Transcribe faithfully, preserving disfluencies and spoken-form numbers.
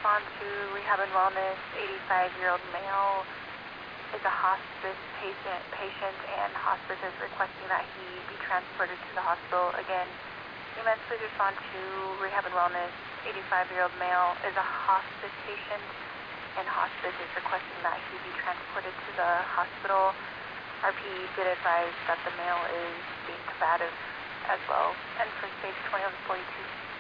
respond to Rehab and Wellness, eighty-five-year-old male is a hospice patient, patient and hospice is requesting that he be transported to the hospital. Again, E M S, please respond to Rehab and Wellness, eighty-five-year-old male is a hospice patient and hospice is requesting that he be transported to the hospital. R P did advise that the male is being combative as well. And for stage twenty-one forty-two.